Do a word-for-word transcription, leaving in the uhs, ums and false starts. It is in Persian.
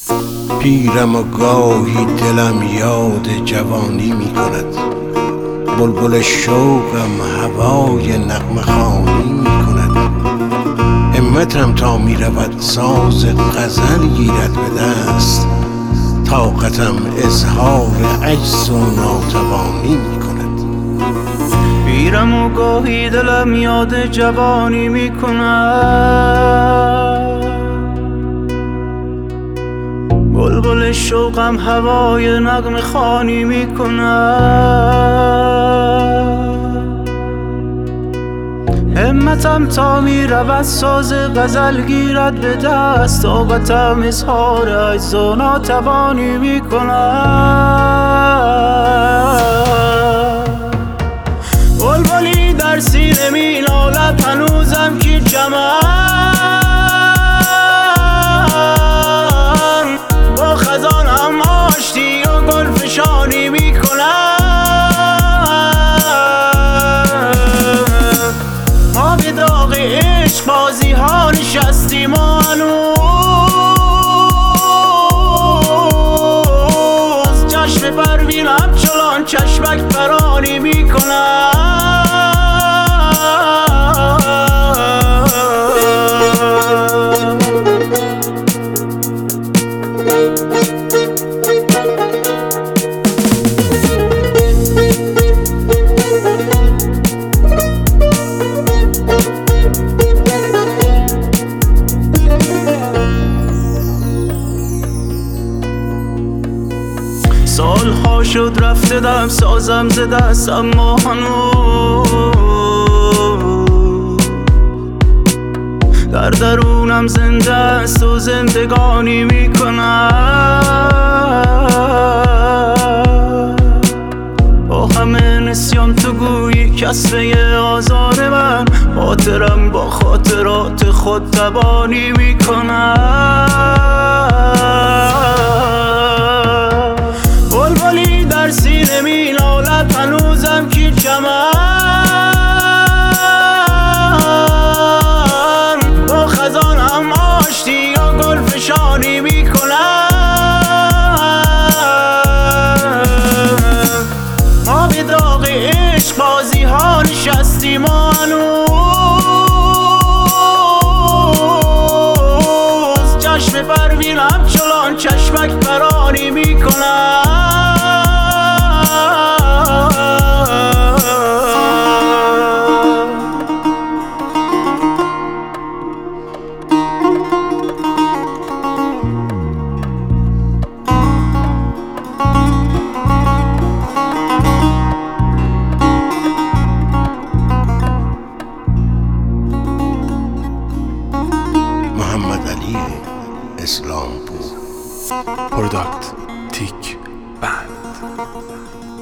پیرم و گاهی دلم یاد جوانی می کند، بلبل شوقم هوای نغمه خوانی می کند. همتم تا می رود ساز غزل گیرد به دست، طاقتم اظهار عجز و ناتوانی می کند. پیرم و گاهی دلم یاد جوانی می کند، بلبل شوقم هوای نغمه خوانی می کند. همتم تا می رود ساز غزل گیرد به دست، طاقتم اظهار عجز و ناتوانی می کند. بلبلی در سینه می نالد هنوزم که چمن با خزانم آشتی و گل فشانی می کند. ما به داغ عشق بازی ها نشستیم و هنوز چشم پروینم چلان چشمک پرانی می کند. سالها شد رفته دم سازم ز دست، اما هنوز در درونم زنده است و زندگانی می کند. با همه نسیان تو گویی کسبه آزار من، خاطرم با خاطرات خود تبانی می کند. بلبلی در سینه می نالد هنوزم که چمن با خزانم آشتی و گل فشانی می کند. ما به داغ عشق بازی ها نشستیم و هنوز چشم پروینم چلان چشمک پرانی می کند. محمد علی اسلامپور پروداکت تیک بند.